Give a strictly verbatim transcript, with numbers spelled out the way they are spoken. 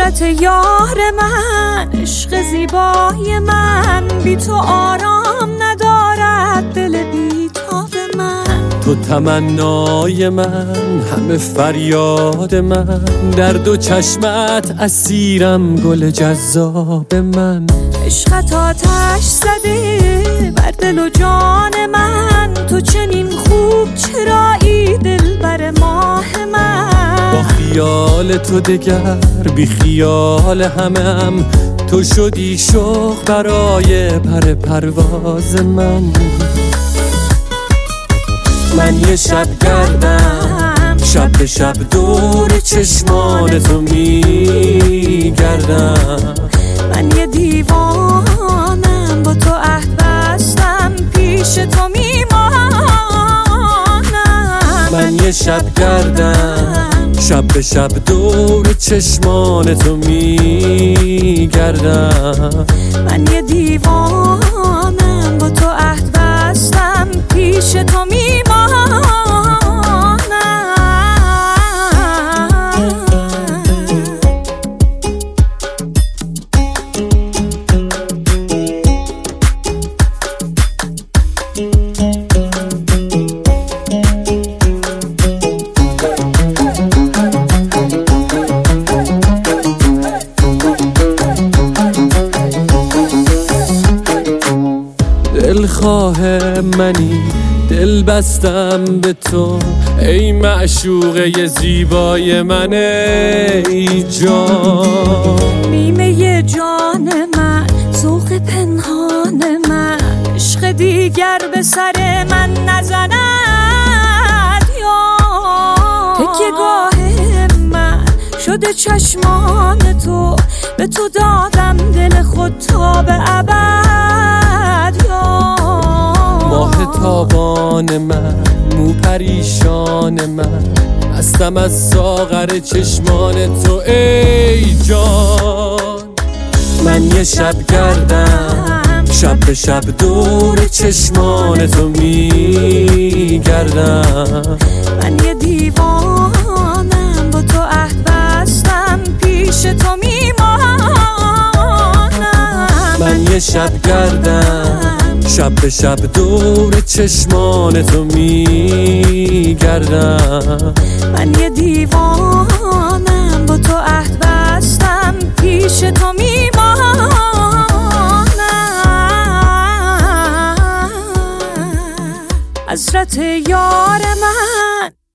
حسرت یار من، عشق زیبای من، بی تو آرام ندارد دل بی تاب من. تو تمنای من، همه فریاد من، در دو چشمت اسیرم گل جذاب من. عشقت آتش زده بر دل و جان من، تو چنین خوب چرایی دلبر ماه من. با خیال تو دگر بی خیال همم، تو شدی شوق برای پر پرواز من. من یه شب گردم، شب به شب دور چشمان تو میگردم. من یه دیوانم، با تو عهد بستم، پیش تو میمانم. من یه شب گردم، شب به شب دور چشمان تو میگردم. من یه دیوانم، با تو عهد بستم، پیش تو میمانم. دلخواه منی، دل بستم به تو، ای معشوقه زیبای من، ای جان. نیمه جان من، ذوق پنهان من، عشق دیگر به سر من نزند یا. تکیه گاه من شده چشمان تو، به تو دادم دل خود تا به ابد یا. ماه تابان من، مو پریشان من، مستم از ساغر چشمان تو ای جان. من یه شب گردم، شب به شب دور چشمان تو میگردم. من یه دیوانم، با تو عهد بستم، پیش تو میمانم. من یه شب گردم، شب به شب دور چشمان تو میگردم. من یه دیوانم، با تو عهد بستم، پیش تو میمانم. حسرت یار من